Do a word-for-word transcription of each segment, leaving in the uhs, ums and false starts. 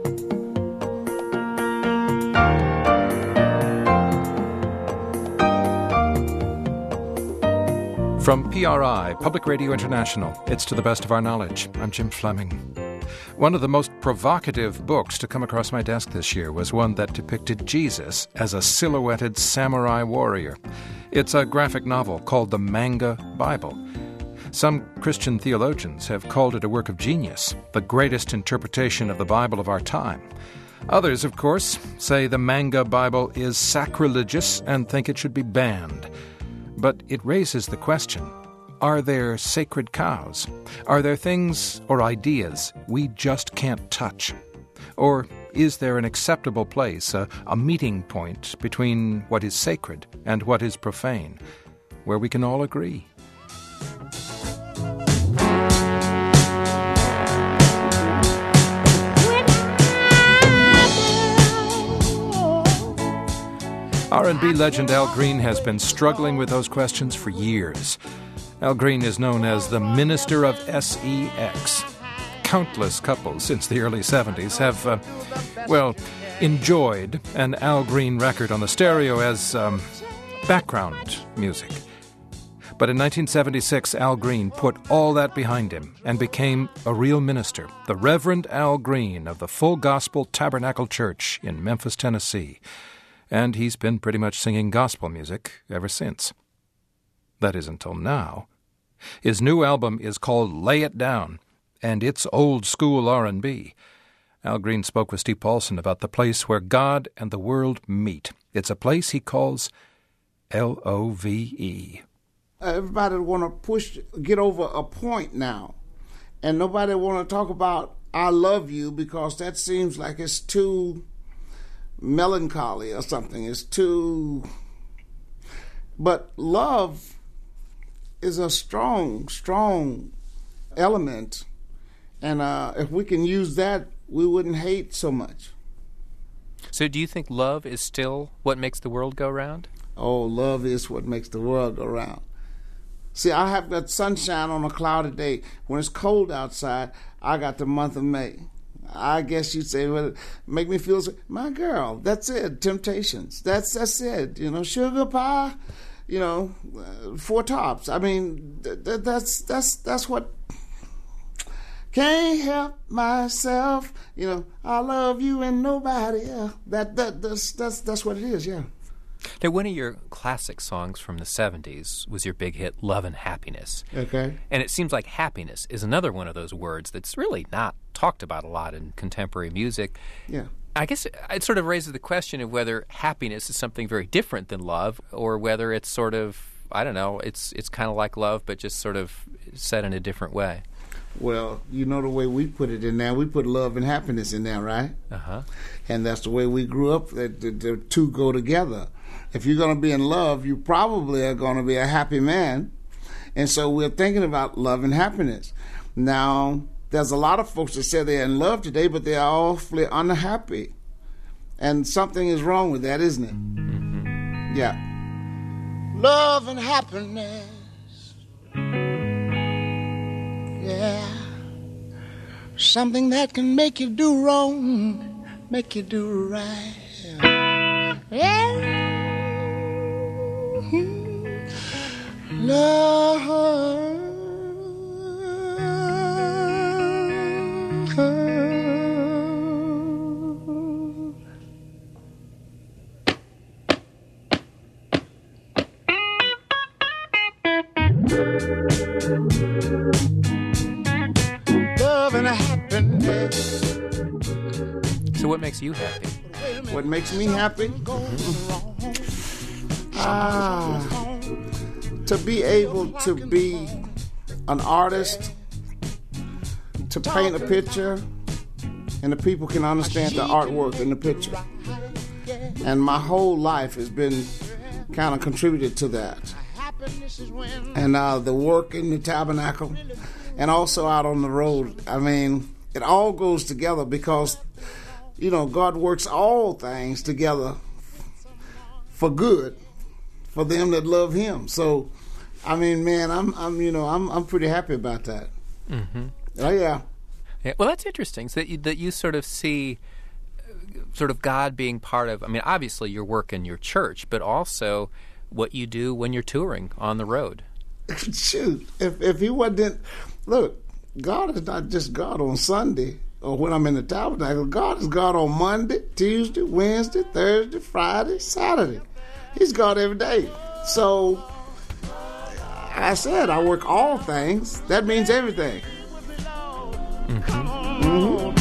From P R I, Public Radio International, it's To the Best of Our Knowledge. I'm Jim Fleming. One of the most provocative books to come across my desk this year was one that depicted Jesus as a silhouetted samurai warrior. It's a graphic novel called the Manga Bible. Some Christian theologians have called it a work of genius, the greatest interpretation of the Bible of our time. Others, of course, say the Manga Bible is sacrilegious and think it should be banned. But it raises the question, are there sacred cows? Are there things or ideas we just can't touch? Or is there an acceptable place, a, a meeting point between what is sacred and what is profane, where we can all agree? R and B legend Al Green has been struggling with those questions for years. Al Green is known as the Minister of sex. Countless couples since the early seventies have, uh, well, enjoyed an Al Green record on the stereo as um, background music. But in nineteen seventy-six, Al Green put all that behind him and became a real minister, the Reverend Al Green of the Full Gospel Tabernacle Church in Memphis, Tennessee. And he's been pretty much singing gospel music ever since. That is until now. His new album is called Lay It Down, and it's old-school R and B. Al Green spoke with Steve Paulson about the place where God and the world meet. It's a place he calls L O V E. Everybody want to push, get over a point now, and nobody want to talk about I love you because that seems like it's too melancholy or something. It's too... But love is a strong, strong element. And uh, if we can use that, we wouldn't hate so much. So do you think love is still what makes the world go round? Oh, love is what makes the world go round. See, I have that sunshine on a cloudy day. When it's cold outside, I got the month of May. I guess you'd say, well, make me feel so. My girl, that's it. Temptations. That's that's it. You know, sugar pie. You know, uh, Four Tops. I mean, th- th- that's that's that's what. Can't help myself. You know, I love you and nobody else. That that that's that's that's what it is. Yeah. Now, one of your classic songs from the seventies was your big hit, Love and Happiness. Okay. And it seems like happiness is another one of those words that's really not talked about a lot in contemporary music. Yeah. I guess it sort of raises the question of whether happiness is something very different than love, or whether it's sort of, I don't know, it's it's kind of like love, but just sort of said in a different way. Well, you know the way we put it in there. We put love and happiness in there, right? Uh-huh. And that's the way we grew up. The, the, the two go together. If you're going to be in love, you probably are going to be a happy man. And so we're thinking about love and happiness. Now, there's a lot of folks that say they're in love today, but they're awfully unhappy. And something is wrong with that, isn't it? Mm-hmm. Yeah. Love and happiness. Yeah. Something that can make you do wrong, make you do right. Yeah. Love. Love and happiness. So what makes you happy? What makes me happy? Ah, to be able to be an artist, to paint a picture, and the people can understand the artwork in the picture. And my whole life has been kind of contributed to that. And uh, the work in the tabernacle, and also out on the road. I mean, it all goes together because, you know, God works all things together for good, for them that love Him. So, I mean, man, I'm, I'm, you know, I'm, I'm pretty happy about that. Mm-hmm. Oh yeah. Yeah, well, that's interesting. So that you, that you sort of see sort of God being part of, I mean, obviously your work in your church, but also what you do when you're touring on the road. Shoot, if if he wasn't, look, God is not just God on Sunday or when I'm in the tabernacle. God is God on Monday, Tuesday, Wednesday, Thursday, Friday, Saturday. He's God every day. So, I said I work all things. That means everything. Mm-hmm. Mm-hmm.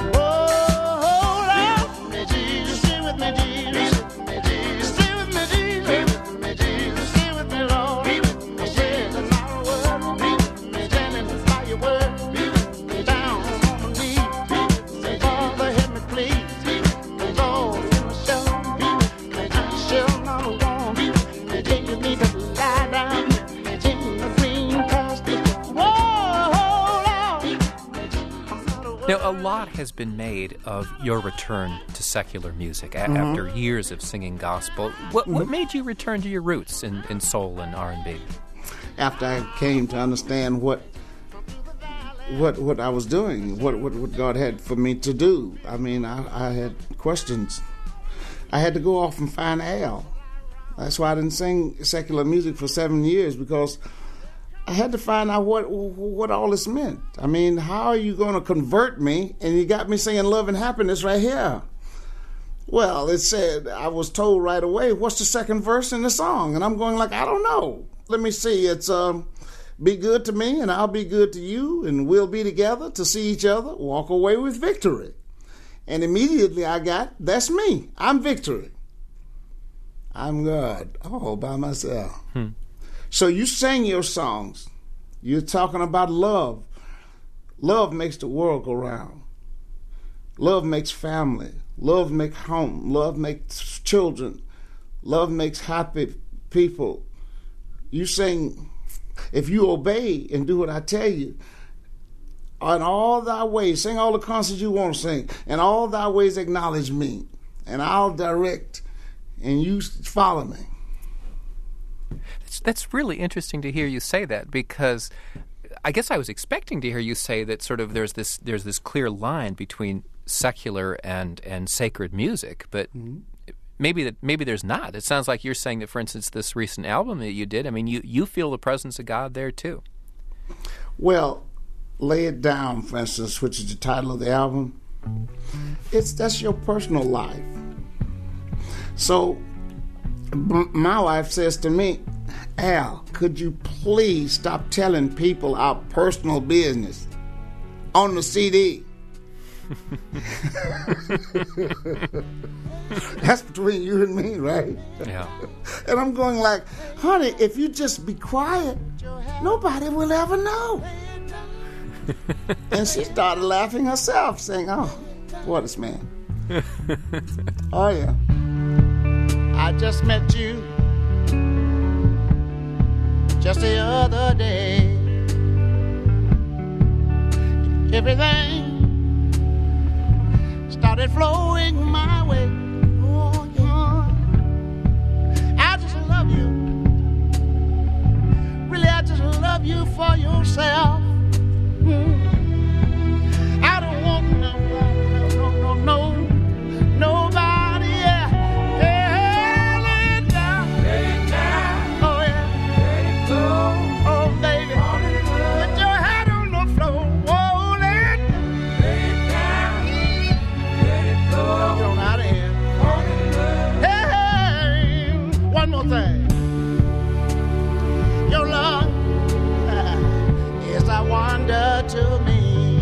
Now, a lot has been made of your return to secular music a- mm-hmm. after years of singing gospel. What, what made you return to your roots in, in soul and R and B? After I came to understand what what what I was doing, what what, what God had for me to do. I mean, I, I had questions. I had to go off and find Al. That's why I didn't sing secular music for seven years, because I had to find out what what all this meant. I mean, how are you going to convert me? And you got me singing Love and Happiness right here. Well, it said, I was told right away, what's the second verse in the song? And I'm going like, I don't know. Let me see. It's um, be good to me and I'll be good to you, and we'll be together to see each other, walk away with victory. And immediately I got, that's me. I'm victory. I'm God all by myself. Hmm. So you sing your songs. You're talking about love. Love makes the world go round. Love makes family. Love makes home. Love makes children. Love makes happy people. You sing, if you obey and do what I tell you, in all thy ways, sing all the concerts you want to sing, in all thy ways acknowledge me, and I'll direct, and you follow me. That's, that's really interesting to hear you say that, because I guess I was expecting to hear you say that sort of there's this there's this clear line between secular and, and sacred music, but mm-hmm. maybe that maybe there's not. It sounds like you're saying that, for instance, this recent album that you did, I mean, you, you feel the presence of God there too. Well, Lay It Down, for instance, which is the title of the album, it's that's your personal life. So my wife says to me, Al, could you please stop telling people our personal business on the C D? That's between you and me, right? Yeah. And I'm going like, honey, if you just be quiet, nobody will ever know. And she started laughing herself, saying, oh, what is man? Oh, yeah. I just met you just the other day. Everything started flowing my way. Oh, yeah. I just love you. Really, I just love you for yourself. Mm. I don't want no, no, no, no, nobody. Yeah. Hey, lay it down. Lay it down. Oh, yeah. Let it go. Oh, baby. Put your head on the floor. Whoa, lay it down. Lay it down. Let it go. Thrown out of here. Hey, one more thing. Your love is a wonder to me.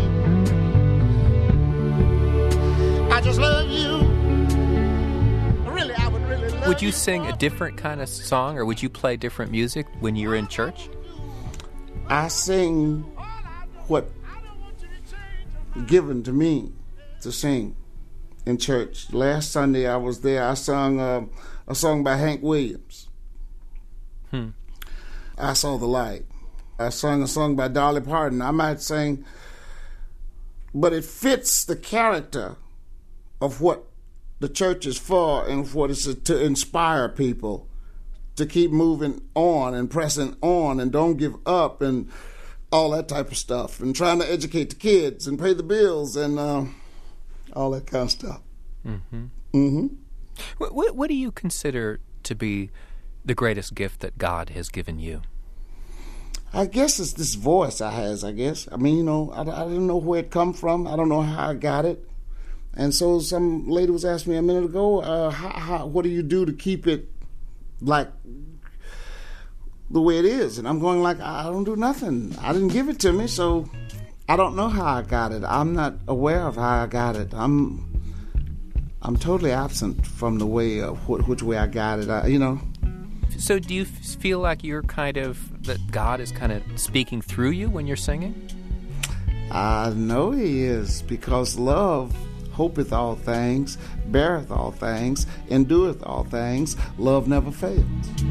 I just love you. Really, I would really love you. Would you sing a different kind of song, or would you play different music when you're in church? I sing what given to me to sing in church. Last Sunday I was there. I sung uh, a song by Hank Williams. Hmm. I Saw the Light. I sang a song by Dolly Parton. I might sing, but it fits the character of what the church is for and what it's to inspire people to keep moving on and pressing on and don't give up and all that type of stuff, and trying to educate the kids and pay the bills and uh, all that kind of stuff. Mm-hmm. Mm-hmm. What, what, what do you consider to be the greatest gift that God has given you? I guess it's this voice I has, I guess. I mean, you know, I, I don't know where it come from. I don't know how I got it. And so some lady was asking me a minute ago, uh, how, how, what do you do to keep it like the way it is? And I'm going like, I don't do nothing. I didn't give it to me, so I don't know how I got it. I'm not aware of how I got it. I'm I'm totally absent from the way of wh- which way I got it. I, you know. So do you f- feel like you're kind of, that God is kind of speaking through you when you're singing? I know He is, because love hopeth all things, beareth all things, endureth all things. Love never fails.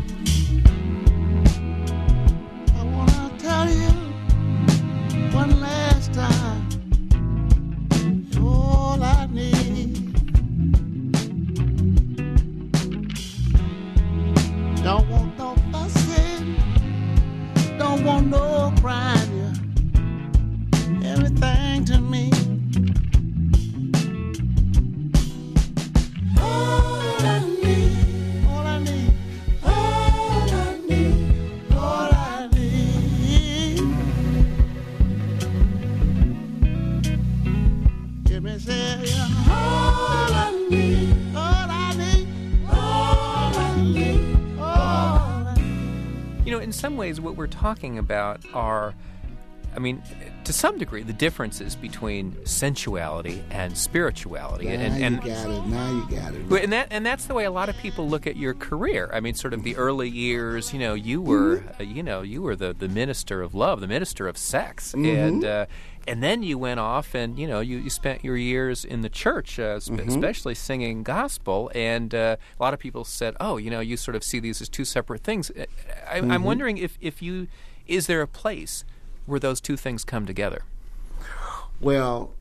I want to tell you one last time, all I need. Don't want no fussing, don't want no crying, yeah. Everything to me. All I need, all I need, all I need, all I need. Give me say, yeah. All I need, all I need, all I need. You know, in some ways, what we're talking about are, I mean, to some degree, the differences between sensuality and spirituality. Now and, you and, got it. Now you got it. And that and that's the way a lot of people look at your career. I mean, sort of the early years. You know, you were, Mm-hmm. uh, you know, you were the, the minister of love, the minister of sex, Mm-hmm. and uh, and then you went off and you know you, you spent your years in the church, uh, sp- Mm-hmm. especially singing gospel. And uh, a lot of people said, oh, you know, you sort of see these as two separate things. I, Mm-hmm. I'm wondering if if you is there a place where those two things come together? Well,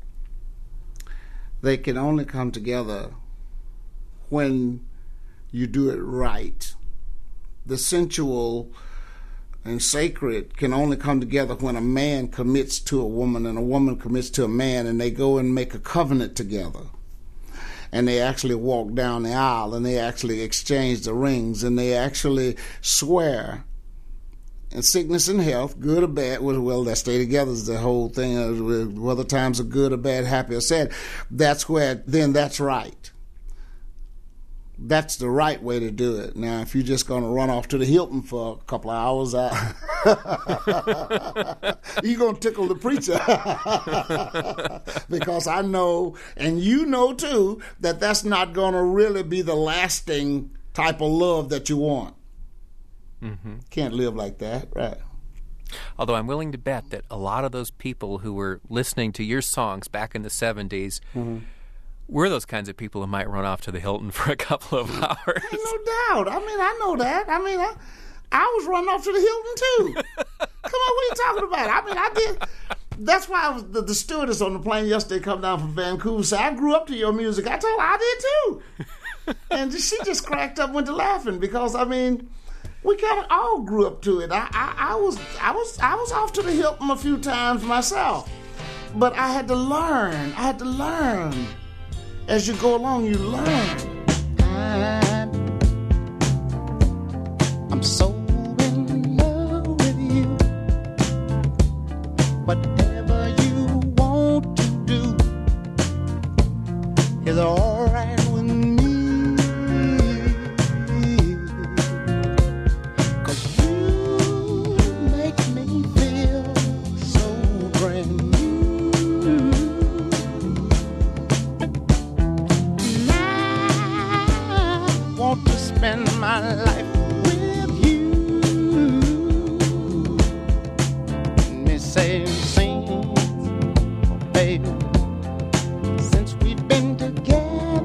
they can only come together when you do it right. The sensual and sacred can only come together when a man commits to a woman and a woman commits to a man, and they go and make a covenant together. And they actually walk down the aisle, and they actually exchange the rings, and they actually swear. And sickness and health, good or bad, well, that stay together is the whole thing, whether times are good or bad, happy or sad. That's where, then that's right. That's the right way to do it. Now, if you're just going to run off to the Hilton for a couple of hours, I, you're going to tickle the preacher. Because I know, and you know too, that that's not going to really be the lasting type of love that you want. Mm-hmm. Can't live like that, right? Although I'm willing to bet that a lot of those people who were listening to your songs back in the seventies mm-hmm. were those kinds of people who might run off to the Hilton for a couple of hours. Ain't no doubt. I mean, I know that. I mean, I, I was running off to the Hilton too. Come on, what are you talking about? I mean, I did. That's why I was the, the stewardess on the plane yesterday come down from Vancouver said, I grew up to your music. I told her I did too. And she just cracked up, went to laughing because, I mean, we kind of all grew up to it. I, I, I was I was I was off to the Hilton a few times myself, but I had to learn. I had to learn. As you go along, you learn. I'm, I'm so in love with you. Whatever you want to do is all right with me. Spend my life with you. Me say, sing, baby, since we've been together.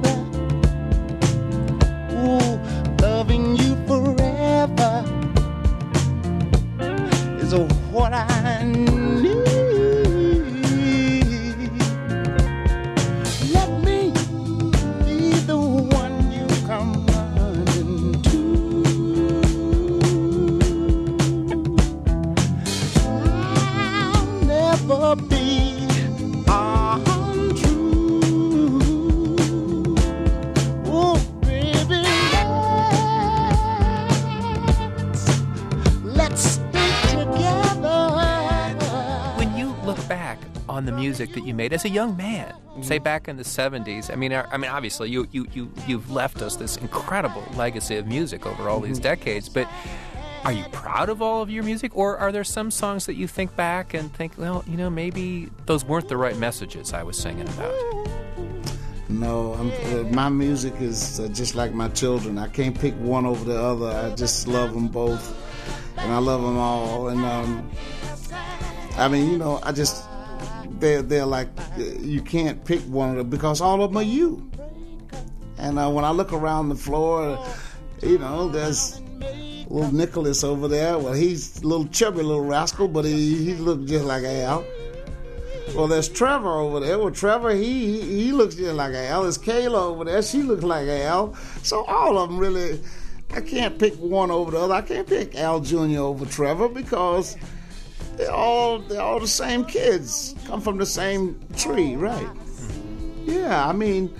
music that you made as a young man, mm-hmm. say back in the seventies. I mean, I, I mean, obviously, you, you, you, you've left us this incredible legacy of music over all mm-hmm. these decades, but are you proud of all of your music, or are there some songs that you think back and think, well, you know, maybe those weren't the right messages I was singing about? No, I'm, uh, my music is uh, just like my children. I can't pick one over the other. I just love them both, and I love them all. And um, I mean, you know, I just they're they're like you can't pick one of them because all of them are you. And uh, when I look around the floor, you know, there's little Nicholas over there. Well, he's a little chubby little rascal, but he he looks just like Al. Well, there's Trevor over there. Well, Trevor, he he looks just like Al. There's Kayla over there. She looks like Al. So all of them really, I can't pick one over the other. I can't pick Al Junior over Trevor because they're all they're all the same kids. Come from the same tree, right? Yeah, I mean,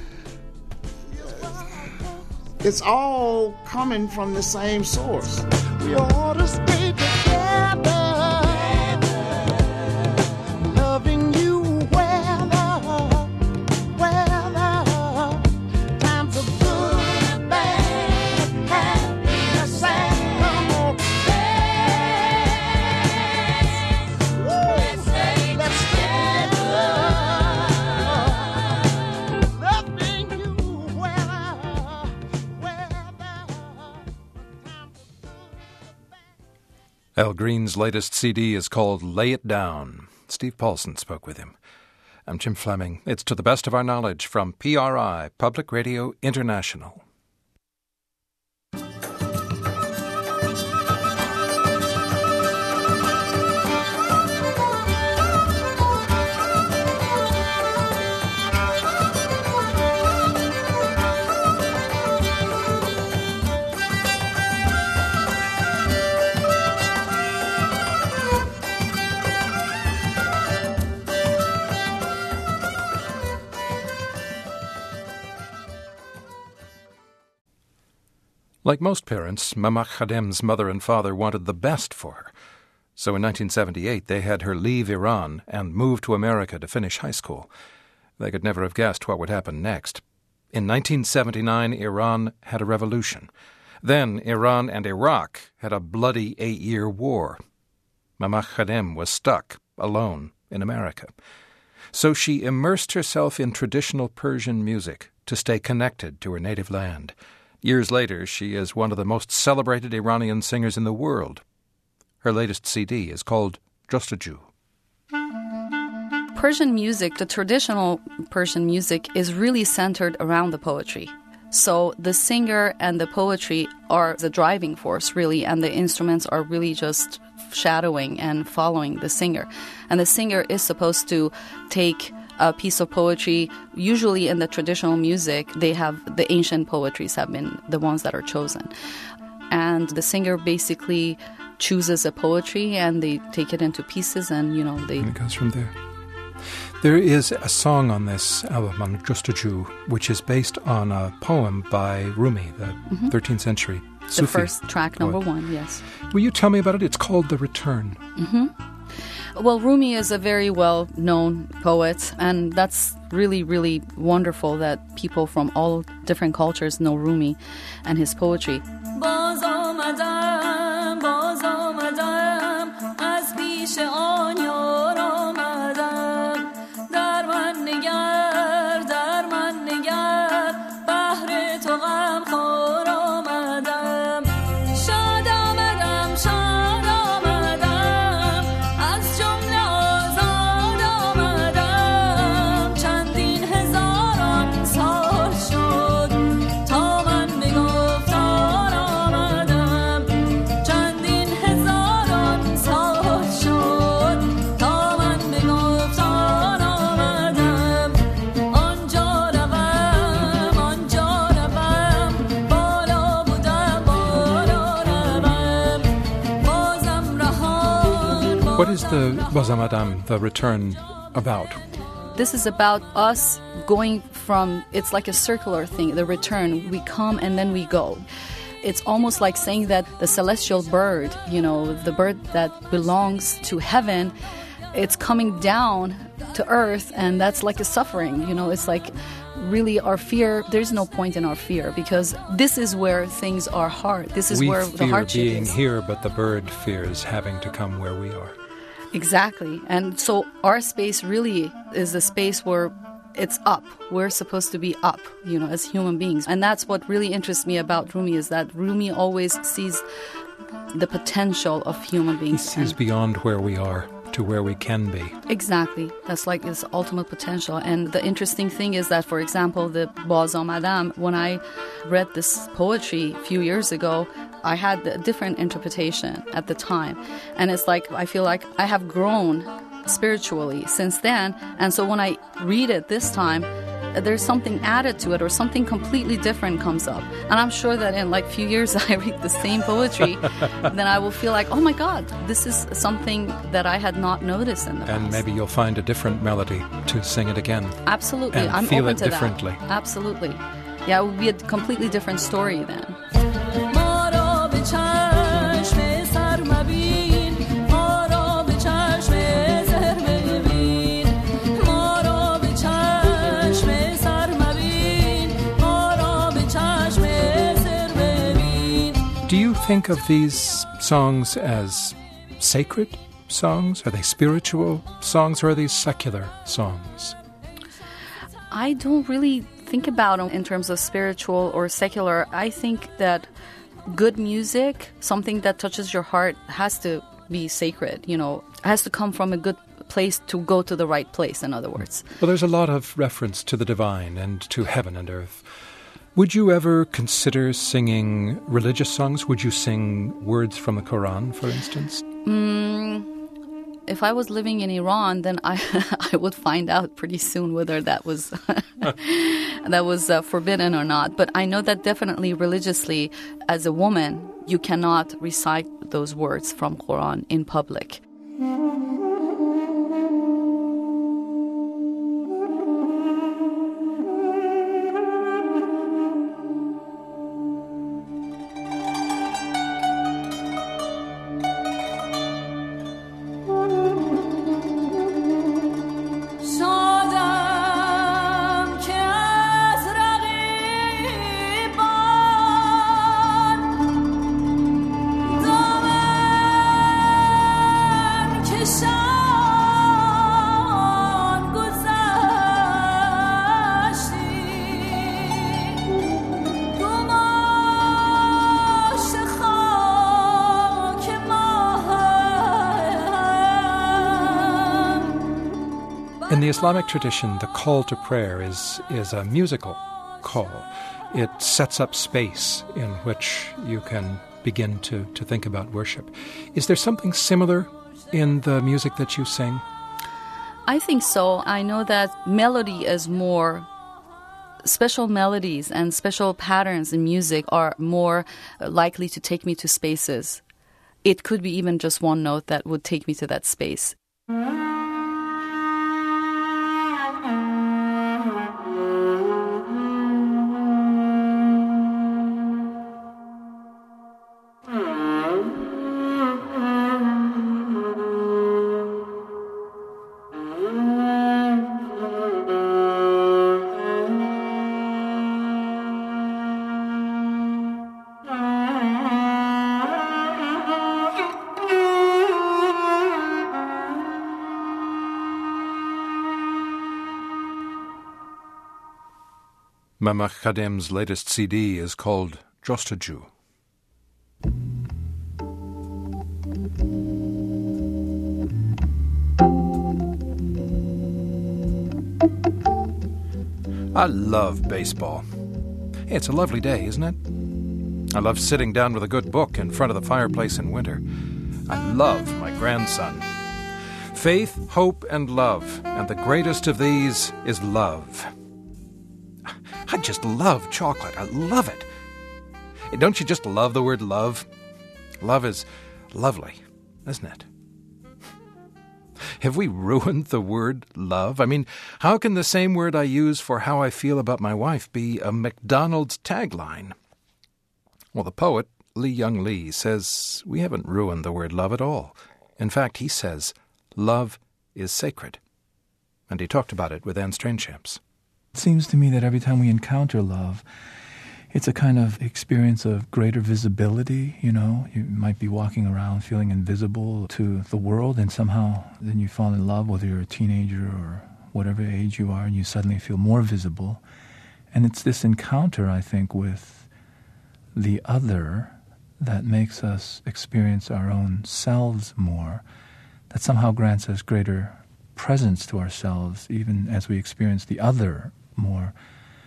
it's all coming from the same source. We ought to stay together. Al Green's latest C D is called Lay It Down. Steve Paulson spoke with him. I'm Jim Fleming. It's To the Best of Our Knowledge from P R I, Public Radio International. Like most parents, Mama Khadem's mother and father wanted the best for her. So in nineteen seventy-eight, they had her leave Iran and move to America to finish high school. They could never have guessed what would happen next. In nineteen seventy-nine, Iran had a revolution. Then Iran and Iraq had a bloody eight-year war. Mama Khadem was stuck, alone, in America. So she immersed herself in traditional Persian music to stay connected to her native land. Years later, she is one of the most celebrated Iranian singers in the world. Her latest C D is called Jostaju. Persian music, the traditional Persian music, is really centered around the poetry. So the singer and the poetry are the driving force, really, and the instruments are really just shadowing and following the singer. And the singer is supposed to take a piece of poetry. Usually in the traditional music, they have the ancient poetries have been the ones that are chosen. And the singer basically chooses a poetry and they take it into pieces and, you know, they... And it goes from there. There is a song on this album, on Jostaju, which is based on a poem by Rumi, the mm-hmm. thirteenth century Sufi The first track, poet. number one, yes. Will you tell me about it? It's called The Return. Mm-hmm. Well, Rumi is a very well-known poet, and that's really, really wonderful that people from all different cultures know Rumi and his poetry. What is the Bazamadam, the return, about? This is about us going from, it's like a circular thing, the return. We come and then we go. It's almost like saying that the celestial bird, you know, the bird that belongs to heaven, it's coming down to earth, and that's like a suffering. You know, it's like really our fear. There's no point in our fear because this is where things are hard. This is we where the hardship fear being is. here, but the bird fears having to come where we are. Exactly. And so our space really is the space where it's up. We're supposed to be up, you know, as human beings. And that's what really interests me about Rumi, is that Rumi always sees the potential of human He beings. sees And beyond where we are to where we can be. exactly. That's like his ultimate potential. And the interesting thing is that, for example, the Baz Amadam, when I read this poetry a few years ago, I had a different interpretation at the time. And it's like, I feel like I have grown spiritually since then. And so when I read it this time, there's something added to it or something completely different comes up. And I'm sure that in like a few years I read the same poetry, then I will feel like, oh my God, this is something that I had not noticed in the And past. maybe you'll find a different melody to sing it again. Absolutely. and I'm feel open it to differently. that. Absolutely. Yeah, it would be a completely different story then. ما را به چشم سر مبین، ما را به چشم سر ببین، ما را به چشم سر مبین، ما را به چشم سر ببین. Do you think of these songs as sacred songs? Are they spiritual songs, or are these secular songs? I don't really think about them in terms of spiritual or secular. I think that good music, something that touches your heart, has to be sacred, you know, has to come from a good place to go to the right place, in other words. Well, there's a lot of reference to the divine and to heaven and earth. Would you ever consider singing religious songs? Would you sing words from the Quran, for instance? Mm, if I was living in Iran, then I I would find out pretty soon whether that was that was uh, forbidden or not. But I know that definitely religiously, as a woman, you cannot recite those words from Quran in public. شادم که از رقیبان دامن کشان گذشتی، گماشته خاک ماهم. In the Islamic tradition, the call to prayer is, is a musical call. It sets up space in which you can begin to, to think about worship. Is there something similar in the music that you sing? I think so. I know that melody is more, special melodies and special patterns in music are more likely to take me to spaces. It could be even just one note that would take me to that space. Mama Khadem's latest C D is called Jostaju. I love baseball. It's a lovely day, isn't it? I love sitting down with a good book in front of the fireplace in winter. I love my grandson. Faith, hope, and love, and the greatest of these is love. I just love chocolate. I love it. Don't you just love the word love? Love is lovely, isn't it? Have we ruined the word love? I mean, how can the same word I use for how I feel about my wife be a McDonald's tagline? Well, the poet, Lee Young Lee, says we haven't ruined the word love at all. In fact, he says love is sacred. and he talked about it with Anne Strainchamps. It seems to me that every time we encounter love, it's a kind of experience of greater visibility, you know. You might be walking around feeling invisible to the world, and somehow then you fall in love, whether you're a teenager or whatever age you are, and you suddenly feel more visible. And it's this encounter, I think, with the other that makes us experience our own selves more, that somehow grants us greater presence to ourselves, even as we experience the other more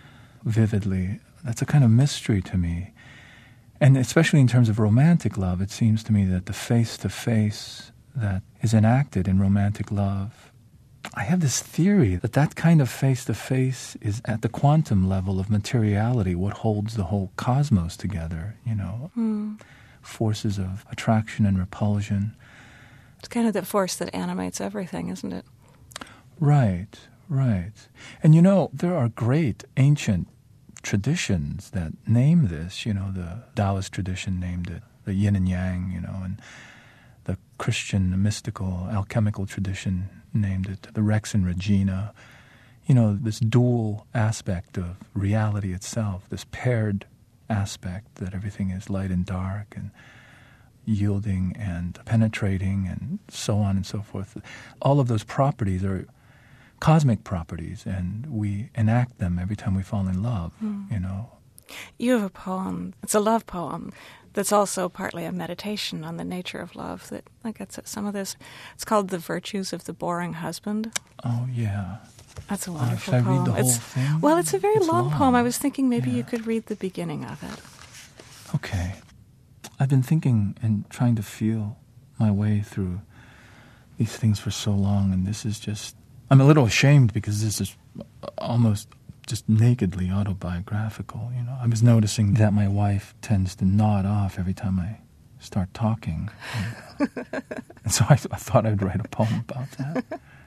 vividly. That's a kind of mystery to me. And especially in terms of romantic love, it seems to me that the face-to-face that is enacted in romantic love, I have this theory that that kind of face-to-face is at the quantum level of materiality, what holds the whole cosmos together, you know, mm. forces of attraction and repulsion. It's kind of the force that animates everything, isn't it? Right, right. And you know, there are great ancient traditions that name this. You know, the Taoist tradition named it the yin and yang, you know, and the Christian mystical alchemical tradition named it the Rex and Regina. You know, this dual aspect of reality itself, this paired aspect that everything is light and dark and yielding and penetrating and so on and so forth. All of those properties are cosmic properties, and we enact them every time we fall in love, mm. you know. You have a poem, it's a love poem, that's also partly a meditation on the nature of love that I gets at some of this. It's called The Virtues of the Boring Husband. Oh, yeah. That's a wonderful uh, should poem. I read the whole it's, thing? Well, it's a very it's long, long poem. I was thinking maybe yeah. you could read the beginning of it. Okay. I've been thinking and trying to feel my way through these things for so long, and this is just... I'm a little ashamed because this is almost just nakedly autobiographical, you know. I was noticing that my wife tends to nod off every time I start talking. And, uh, and so I, th- I thought I'd write a poem about that.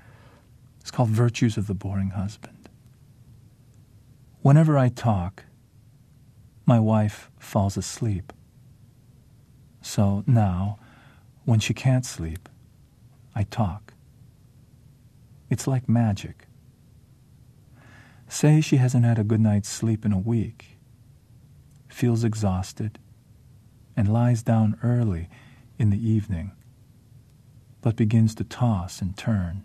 It's called Virtues of the Boring Husband. Whenever I talk, my wife falls asleep. So now, when she can't sleep, I talk. It's like magic. Say she hasn't had a good night's sleep in a week, feels exhausted, and lies down early in the evening, but begins to toss and turn.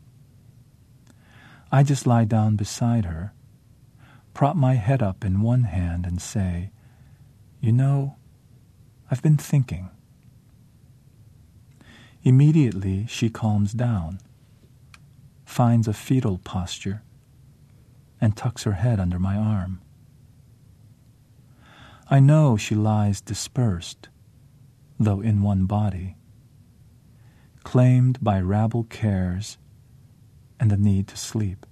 I just lie down beside her, prop my head up in one hand and say, "You know, I've been thinking." Immediately she calms down, finds a fetal posture, and tucks her head under my arm. I know she lies dispersed, though in one body, claimed by rabble cares and the need to sleep.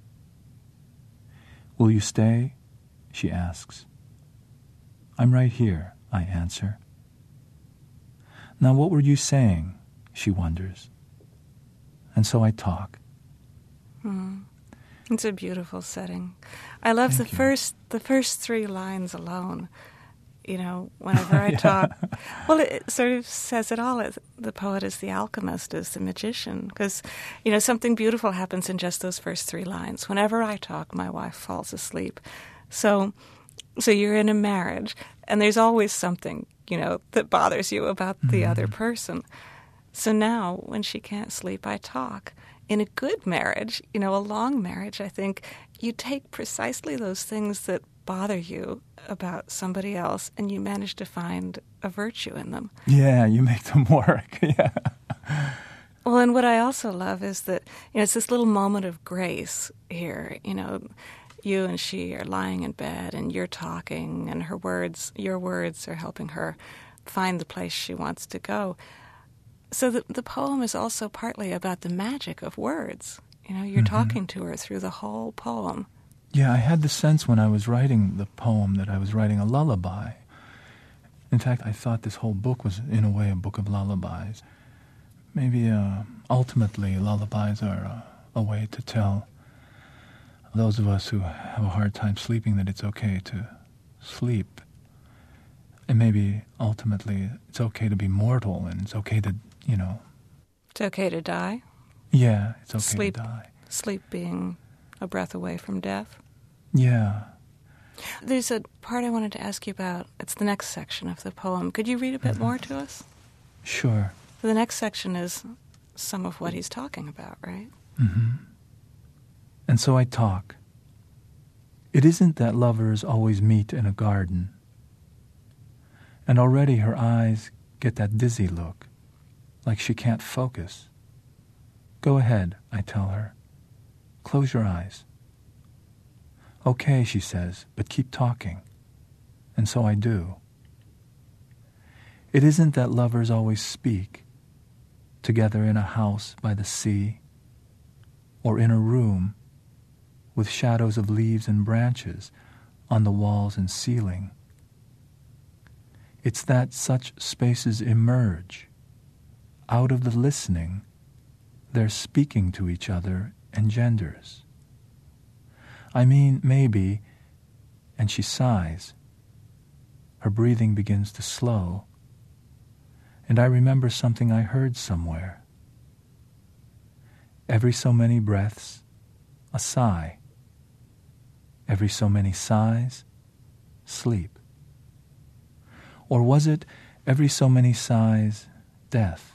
"Will you stay?" she asks. "I'm right here," I answer. "Now what were you saying?" she wonders. And so I talk. Hmm. It's a beautiful setting. I love Thank the you. first the first three lines alone. You know, whenever I Yeah. talk, well, it sort of says it all. The poet is the alchemist, is the magician, because you know something beautiful happens in just those first three lines. Whenever I talk, my wife falls asleep. So, so you're in a marriage, and there's always something you know that bothers you about the Mm-hmm. other person. So now, when she can't sleep, I talk. In a good marriage, you know, a long marriage, I think you take precisely those things that bother you about somebody else, and you manage to find a virtue in them. Yeah, you make them work. Yeah. Well, and what I also love is that, you know, it's this little moment of grace here. You know, you and she are lying in bed, and you're talking, and her words, your words are helping her find the place she wants to go. So the, the poem is also partly about the magic of words. You know, you're Mm-hmm. talking to her through the whole poem. Yeah, I had the sense when I was writing the poem that I was writing a lullaby. In fact, I thought this whole book was, in a way, a book of lullabies. Maybe, uh, ultimately, lullabies are uh, a way to tell those of us who have a hard time sleeping that it's okay to sleep. And maybe, ultimately, it's okay to be mortal, and it's okay to, you know... It's okay to die. Yeah, it's okay Sleep. to die. sleep being a breath away from death. Yeah. There's a part I wanted to ask you about. It's the next section of the poem. Could you read a bit mm-hmm. more to us? Sure. The next section is some of what he's talking about, right? Mm-hmm. And so I talk. It isn't that lovers always meet in a garden. And already her eyes get that dizzy look, like she can't focus. Go ahead, I tell her. Close your eyes. Okay, she says, but keep talking. And so I do. It isn't that lovers always speak, together in a house by the sea, or in a room with shadows of leaves and branches on the walls and ceiling. It's that such spaces emerge. Out of the listening, their speaking to each other engenders. I mean, maybe, and she sighs. Her breathing begins to slow, and I remember something I heard somewhere. Every so many breaths, a sigh. Every so many sighs, sleep. Or was it every so many sighs, death?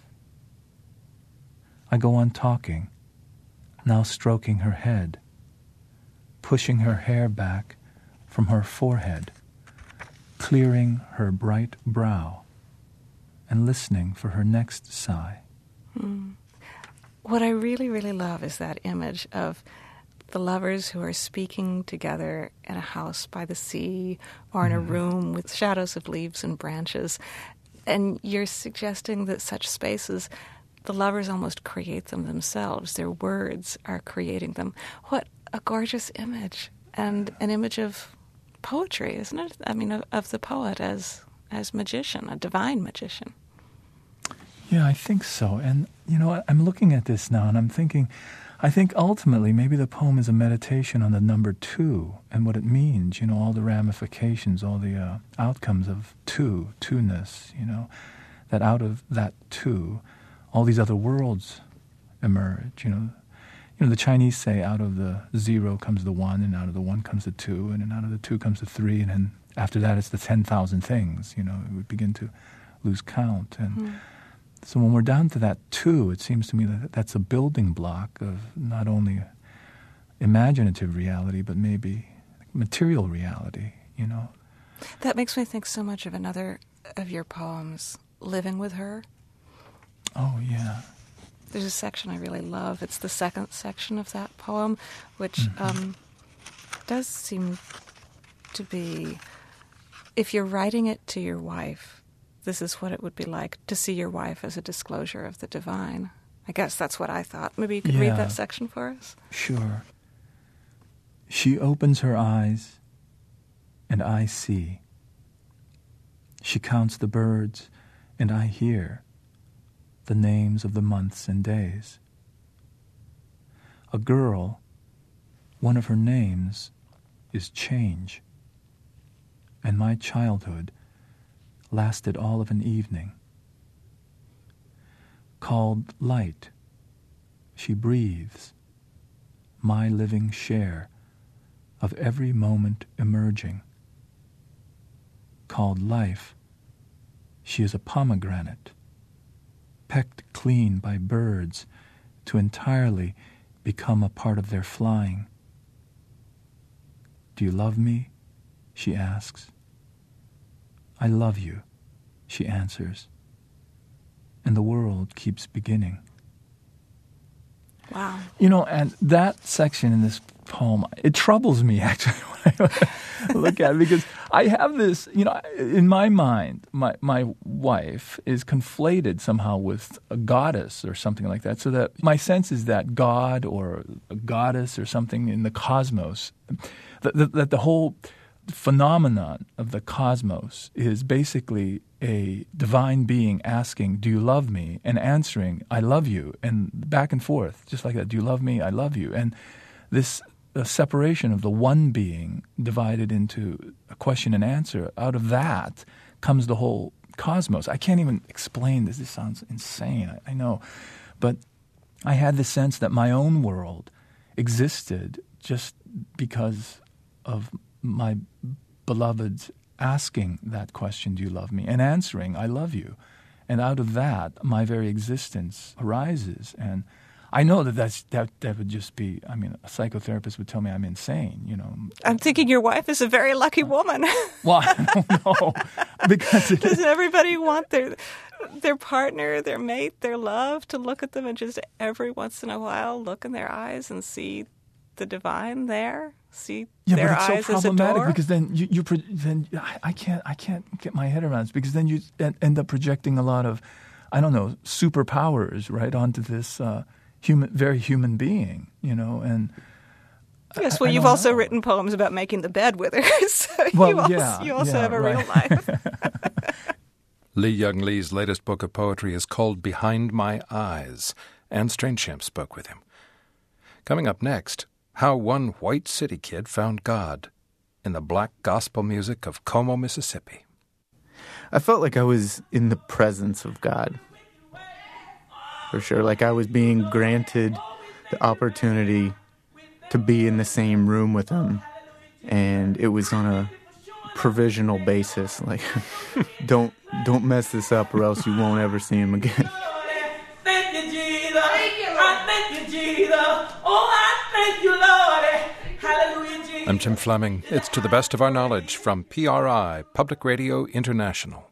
I go on talking, now stroking her head, pushing her hair back from her forehead, clearing her bright brow, and listening for her next sigh. Hmm. What I really, really love is that image of the lovers who are speaking together in a house by the sea or in a room with shadows of leaves and branches. And you're suggesting that such spaces, the lovers almost create them themselves. Their words are creating them. What a gorgeous image, and an image of poetry, isn't it? I mean, of, of the poet as as magician, a divine magician. Yeah, I think so. And, you know, I'm looking at this now and I'm thinking, I think ultimately maybe the poem is a meditation on the number two and what it means, you know, all the ramifications, all the uh, outcomes of two, two-ness, you know, that out of that two, all these other worlds emerge, you know. You know, the Chinese say out of the zero comes the one, and out of the one comes the two, and then out of the two comes the three, and then after that it's the ten thousand things, you know, we begin to lose count. And mm. so when we're down to that two, it seems to me that that's a building block of not only imaginative reality, but maybe material reality, you know. That makes me think so much of another of your poems, Living with Her. Oh, yeah. There's a section I really love. It's the second section of that poem, which mm-hmm. um, does seem to be, if you're writing it to your wife, this is what it would be like to see your wife as a disclosure of the divine. I guess that's what I thought. Maybe you could yeah. read that section for us? Sure. She opens her eyes, and I see. She counts the birds, and I hear the names of the months and days. A girl, one of her names is change, and my childhood lasted all of an evening. Called light, she breathes, my living share of every moment emerging. Called life, she is a pomegranate, pecked clean by birds to entirely become a part of their flying. Do you love me? She asks. I love you, she answers. And the world keeps beginning. Wow. You know, and that section in this poem, it troubles me actually when I look at it, because I have this, you know, in my mind, my my wife is conflated somehow with a goddess or something like that, so that my sense is that God or a goddess or something in the cosmos, that, that, that the whole phenomenon of the cosmos is basically a divine being asking, do you love me? And answering, I love you. And back and forth, just like that. Do you love me? I love you. And this uh, separation of the one being divided into a question and answer, out of that comes the whole cosmos. I can't even explain this. This sounds insane, I, I know. But I had the sense that my own world existed just because of my beloveds asking that question, do you love me? And answering, I love you. And out of that, my very existence arises. And I know that that's, that that would just be, I mean, a psychotherapist would tell me I'm insane, you know. I'm thinking your wife is a very lucky woman. Well, I don't know. Because it, doesn't everybody want their their partner, their mate, their love to look at them and just every once in a while look in their eyes and see the divine there? See yeah, their but it's eyes so as a problematic door? because then you, you pro- then I, I can't I can't get my head around it because then you en- end up projecting a lot of, I don't know, superpowers right onto this uh, human, very human being, you know, and yes. I, Well, I you've don't also know. written poems about making the bed with her, so Well, you also, yeah, you also yeah, have a right. real life. Lee Young Lee's latest book of poetry is called Behind My Eyes. Anne Strangeshamp spoke with him. Coming up next, how one white city kid found God in the black gospel music of Como, Mississippi. I felt like I was in the presence of God, for sure. Like I was being granted the opportunity to be in the same room with him, and it was on a provisional basis. Like, don't don't mess this up, or else you won't ever see him again. Thank you, Jesus. Thank you, I thank you, Jesus. Oh, I thank you, Lord. Hallelujah, Jesus. I'm Tim Fleming. It's To the Best of Our Knowledge from P R I, Public Radio International.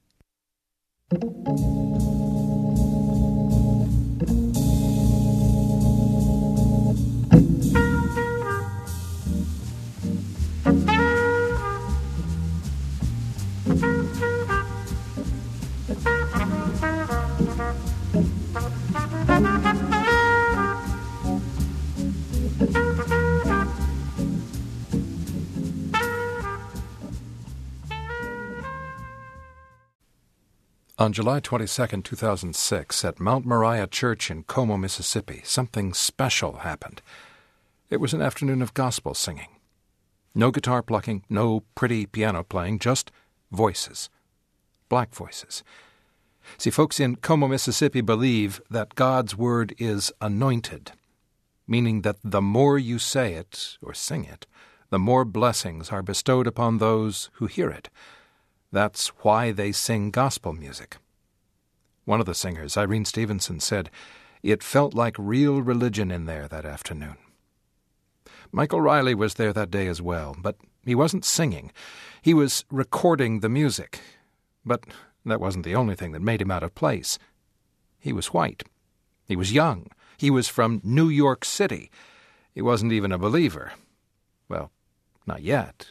On July twenty-second, two thousand six, at Mount Moriah Church in Como, Mississippi, something special happened. It was an afternoon of gospel singing. No guitar plucking, no pretty piano playing, just voices. Black voices. See, folks in Como, Mississippi believe that God's word is anointed, meaning that the more you say it or sing it, the more blessings are bestowed upon those who hear it. That's why they sing gospel music. One of the singers, Irene Stevenson, said, "It felt like real religion in there that afternoon." Michael Riley was there that day as well, but he wasn't singing. He was recording the music. But that wasn't the only thing that made him out of place. He was white. He was young. He was from New York City. He wasn't even a believer. Well, not yet.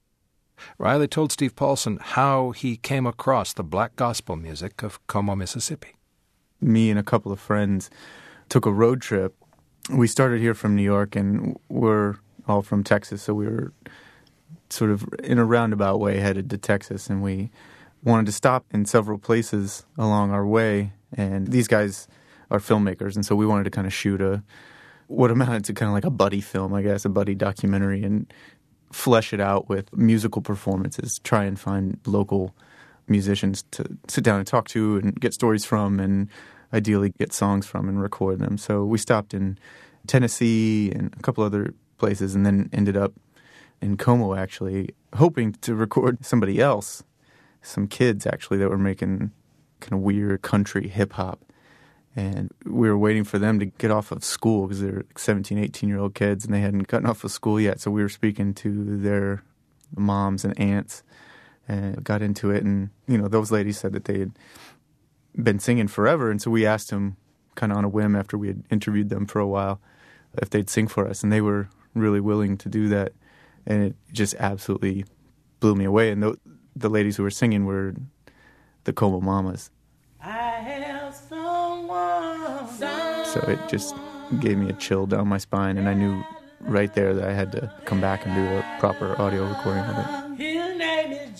Riley told Steve Paulson how he came across the black gospel music of Como, Mississippi. Me and a couple of friends took a road trip. We started here from New York, and we're all from Texas, so we were sort of in a roundabout way headed to Texas, and we wanted to stop in several places along our way, and these guys are filmmakers, and so we wanted to kind of shoot a what amounted to kind of like a buddy film, I guess, a buddy documentary, and flesh it out with musical performances, try and find local musicians to sit down and talk to and get stories from and ideally get songs from and record them. So we stopped in Tennessee and a couple other places and then ended up in Como, actually, hoping to record somebody else, some kids, actually, that were making kind of weird country hip-hop. And we were waiting for them to get off of school because they're seventeen, eighteen-year-old kids, and they hadn't gotten off of school yet. So we were speaking to their moms and aunts and got into it. And, you know, those ladies said that they had been singing forever. And so we asked them kind of on a whim after we had interviewed them for a while if they'd sing for us. And they were really willing to do that. And it just absolutely blew me away. And the, the ladies who were singing were the Como Mamas. I have someone, someone. So it just gave me a chill down my spine, and I knew right there that I had to come back and do a proper audio recording of it. His name is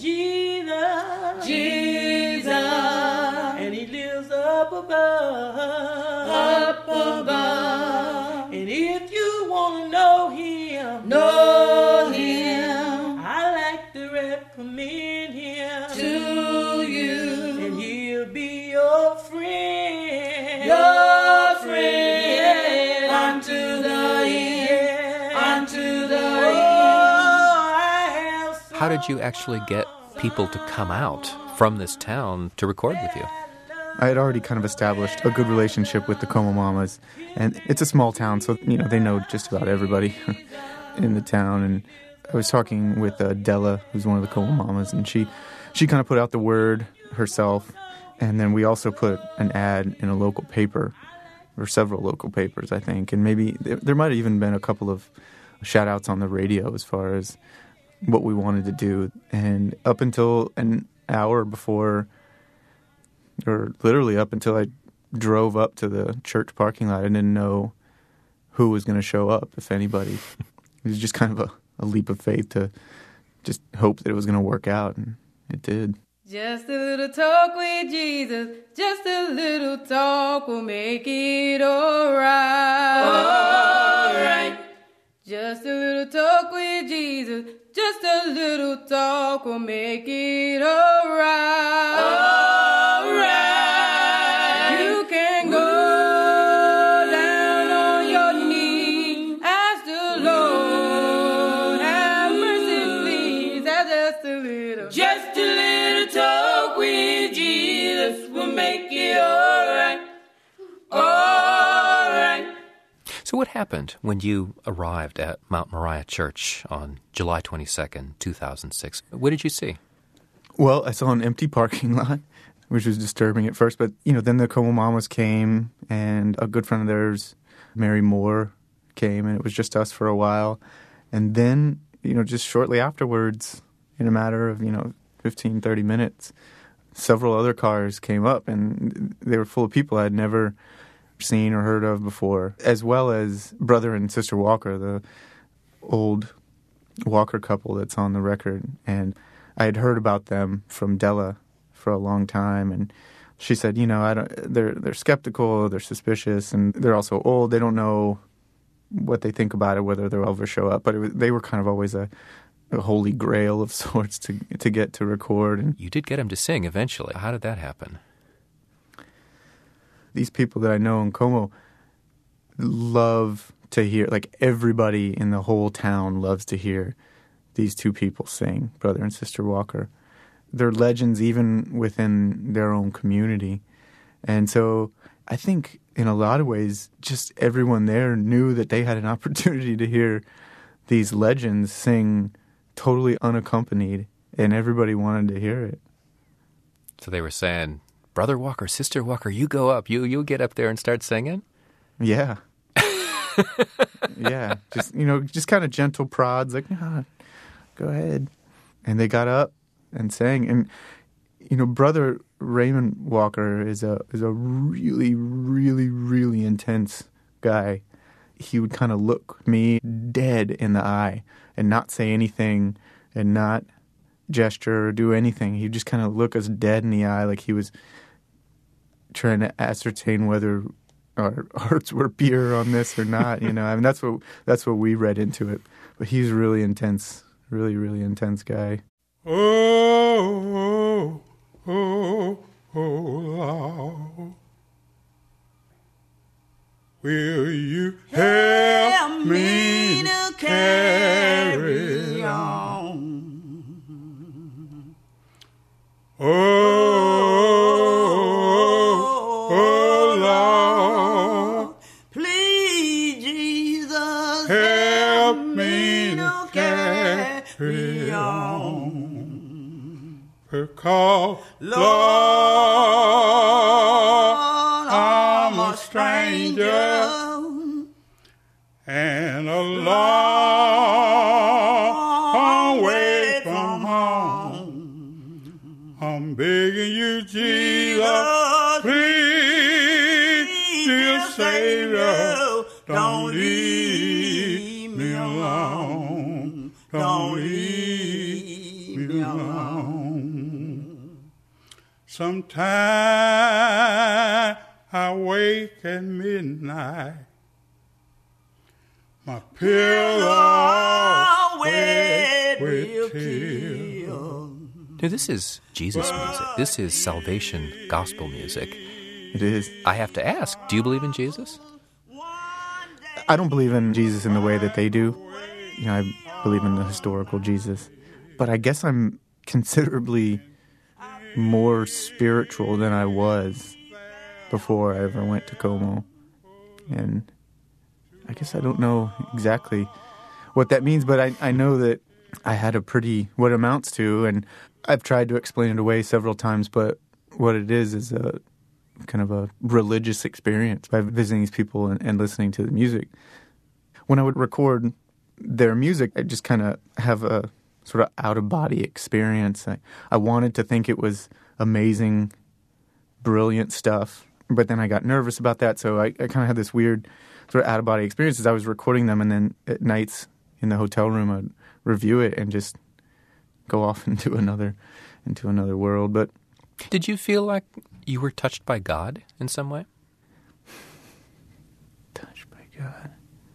Jesus, Jesus, and he lives up above, up above. And if you want to know him, know him, I like to recommend him to you, and he'll be your friend, your friend unto the end. How did you actually get people to come out from this town to record with you? I had already kind of established a good relationship with the Como Mamas, and it's a small town, so you know they know just about everybody in the town. And I was talking with uh, Della, who's one of the Como Mamas, and she she kind of put out the word herself, and then we also put an ad in a local paper, or several local papers, I think, and maybe there, there might have even been a couple of shout-outs on the radio as far as what we wanted to do. And up until an hour before, or literally up until I drove up to the church parking lot, I didn't know who was going to show up, if anybody. It was just kind of a, a leap of faith to just hope that it was going to work out, and it did. Just a little talk with Jesus, just a little talk will make it all right. All right. Just a little talk with Jesus, just a little talk will make it all right. All right. You can go down on your knee, ask the Lord, have mercy, please. That's just a little, just a little talk with Jesus will make it all right. All right. So what happened when you arrived at Mount Moriah Church on July twenty-second, two thousand six? What did you see? Well, I saw an empty parking lot, which was disturbing at first. But, you know, then the Como Mamas came, and a good friend of theirs, Mary Moore, came, and it was just us for a while. And then, you know, just shortly afterwards, in a matter of, you know, fifteen, thirty minutes, several other cars came up, and they were full of people I'd never seen or heard of before, as well as Brother and Sister Walker, the old Walker couple that's on the record. And I had heard about them from Della for a long time, and she said, you know, I don't, they're they're skeptical, they're suspicious, and they're also old. They don't know what they think about it, whether they'll ever show up. But it was, they were kind of always a, a holy grail of sorts to to get to record. And you did get them to sing eventually. How did that happen? These people that I know in Como love to hear, like everybody in the whole town loves to hear these two people sing, Brother and Sister Walker. They're legends even within their own community. And so I think in a lot of ways, just everyone there knew that they had an opportunity to hear these legends sing totally unaccompanied, and everybody wanted to hear it. So they were saying, Brother Walker, Sister Walker, you go up. You you get up there and start singing? Yeah. Yeah. Just, you know, just kind of gentle prods, like, ah, go ahead. And they got up and sang. And, you know, Brother Raymond Walker is a is a really, really, really intense guy. He would kind of look me dead in the eye and not say anything and not gesture or do anything. He'd just kind of look us dead in the eye like he was trying to ascertain whether our hearts were pure on this or not, you know. I mean, that's what that's what we read into it. But he's really intense, really, really intense guy. Oh, oh, oh, oh, Lord, will you help me to carry on? Oh, because, Lord, I'm a stranger and a long way from home. I'm begging you, Jesus, please, dear Savior, don't leave me alone. Don't leave me alone. Sometimes I wake at midnight, my pillow wet with tears. Now, this is Jesus music. This is salvation gospel music. It is. I have to ask, do you believe in Jesus? I don't believe in Jesus in the way that they do. You know, I believe in the historical Jesus. but I guess I'm considerably more spiritual than I was before I ever went to Como. And I guess I don't know exactly what that means, but I, I know that I had a pretty, what amounts to, and I've tried to explain it away several times, but what it is is a kind of a religious experience by visiting these people and, and listening to the music. When I would record their music, I just kind of have a sort of out-of-body experience. I, I wanted to think it was amazing, brilliant stuff, but then I got nervous about that, so I, I kind of had this weird sort of out-of-body experience as I was recording them, and then at nights in the hotel room I'd review it and just go off into another into another world. But did you feel like you were touched by God in some way? Touched by God.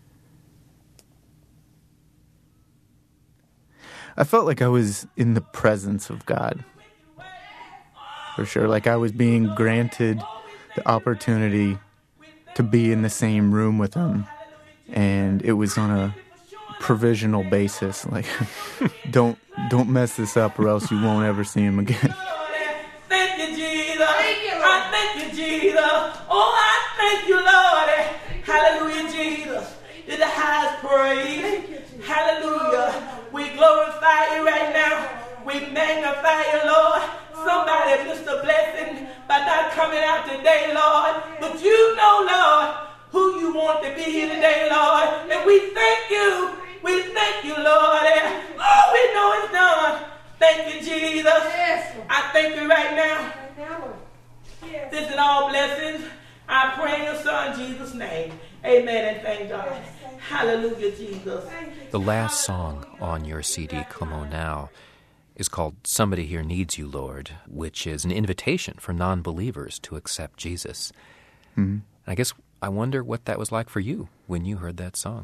I felt like I was in the presence of God, for sure. Like I was being granted the opportunity to be in the same room with Him, and it was on a provisional basis. Like, don't don't mess this up, or else you won't ever see Him again. Thank you, Jesus. I thank you, Jesus. Oh, I thank you, Lord. Hallelujah, Jesus. You're the highest praise. Hallelujah. We glorify you right now. We magnify you, Lord. Somebody missed a blessing by not coming out today, Lord. But you know, Lord, who you want to be here today, Lord. And we thank you. We thank you, Lord. Oh, we know it's done. Thank you, Jesus. I thank you right now. This is all blessings. I pray in your Son, Jesus' name. Amen and thank God. Hallelujah, Jesus. The last song on your C D, Como Now, is called Somebody Here Needs You, Lord, which is an invitation for non-believers to accept Jesus. Mm-hmm. I guess I wonder what that was like for you when you heard that song.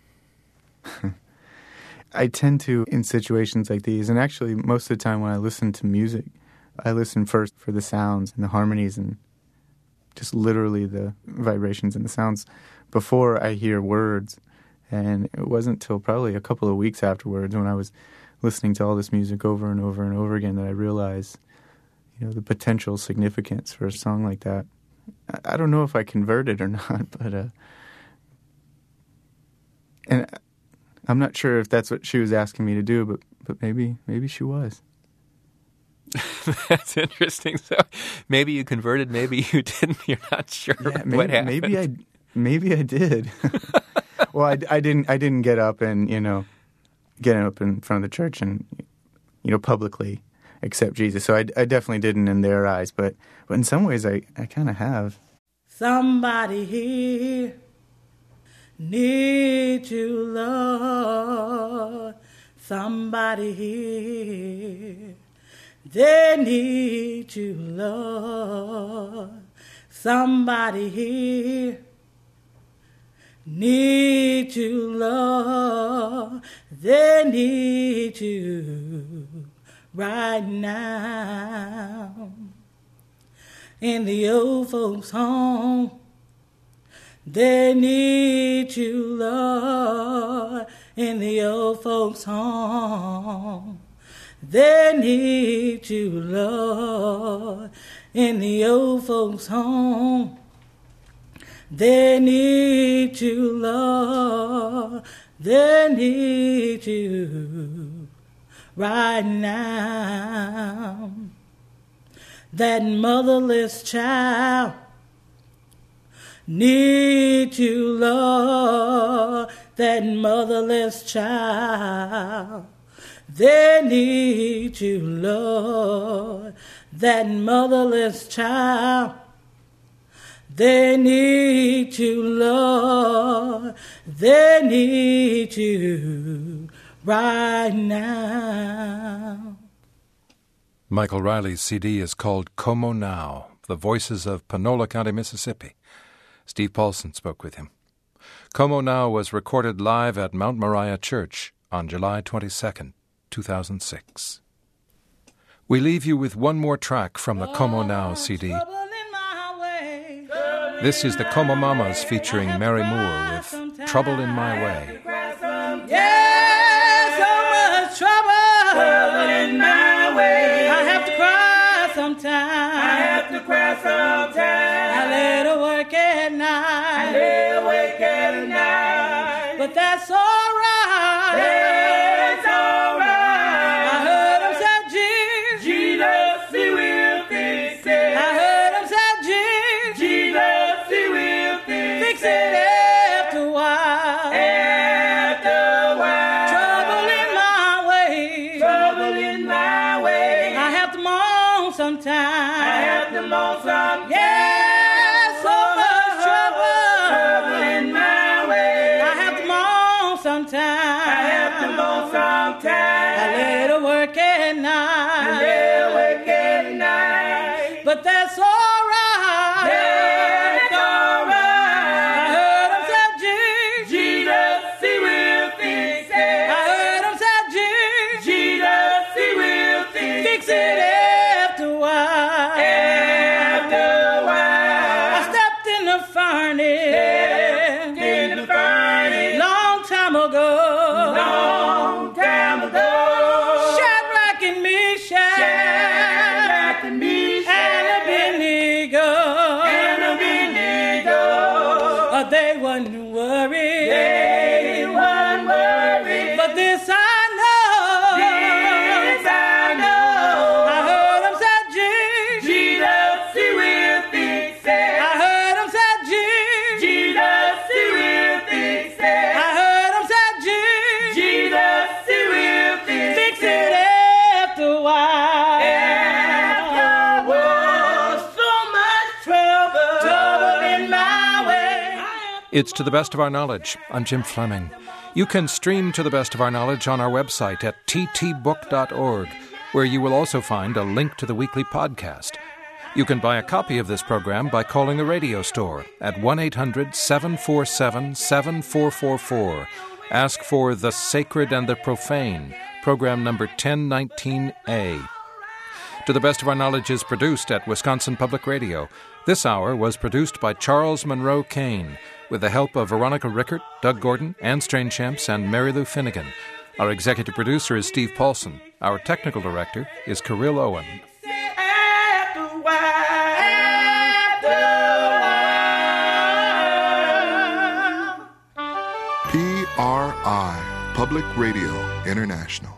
I tend to, in situations like these, and actually most of the time when I listen to music, I listen first for the sounds and the harmonies and just literally the vibrations and the sounds before I hear words. And it wasn't until probably a couple of weeks afterwards, when I was listening to all this music over and over and over again, that I realized, you know, the potential significance for a song like that. I, I don't know if I converted or not, but uh, and I'm not sure if that's what she was asking me to do, but but maybe maybe she was. That's interesting. So maybe you converted, maybe you didn't. You're not sure Yeah, maybe, what happened. Maybe I maybe I did. Well, I, I didn't I didn't get up and, you know, get up in front of the church and, you know, publicly accept Jesus. So I, I definitely didn't in their eyes, but but in some ways I, I kind of have. Somebody here needs you, Lord. Somebody here, they need you, Lord. Somebody here need you, Lord. They need you right now. In the old folks' home, they need you, Lord. In the old folks' home, they need you, Lord. In the old folks' home, they need you, Lord. They need you right now. That motherless child need you, Lord. That motherless child, they need you, Lord. That motherless child, they need you, Lord. They need you right now. Michael Riley's C D is called Como Now, The Voices of Panola County, Mississippi. Steve Paulson spoke with him. Como Now was recorded live at Mount Moriah Church on July twenty-second, two thousand six. We leave you with one more track from the Como Now C D. This is the Como Mamas featuring Mary Moore with Trouble in My Way. Yeah, so much trouble sometimes. I have to cry sometimes. I lay to work at night. I lay awake at night. But that's all right. That's all right. I heard him say, Jesus, Jesus, he will fix it. I heard him say, Jesus, Jesus, he will fix, fix it. After a while. After a while. Trouble in my way. Trouble in my way. I have to moan sometimes. I have to moan sometimes. Yeah, so much trouble. Trouble in my way. I have to moan sometimes. I have to moan sometimes. I lay to work at night. I lay to work at night. But that's all right. That's all right. I heard him say, Jesus, Jesus, he will fix it. I heard him say, Jesus, Jesus, he will fix, fix it. After a while. After a while. I stepped in the furnace. Stepped in the furnace. Long time ago. Long time ago. Shadrach and Meshach. Shadrach and Meshach. And Abednego. And Abednego. Oh, they wasn't worried. They weren't worried. But this I know. This I know. I heard him say, Jesus, Jesus, he will fix it. I heard him say, Jesus, Jesus, he will fix it. I heard him say, Jesus, Jesus, he will fix, fix it. After a while. After a while. So much trouble. Trouble in my way. It's To the Best of Our Knowledge. I'm Jim Fleming. You can stream To the Best of Our Knowledge on our website at t t book dot org, where you will also find a link to the weekly podcast. You can buy a copy of this program by calling the radio store at one eight hundred seven four seven seven four four four. Ask for The Sacred and the Profane, program number ten nineteen A. To the Best of Our Knowledge is produced at Wisconsin Public Radio. This hour was produced by Charles Monroe Kane, with the help of Veronica Rickert, Doug Gordon, Ann Strainchamps, and Mary Lou Finnegan. Our executive producer is Steve Paulson. Our technical director is Kirill Owen. After a while. After a while. P R I, Public Radio International.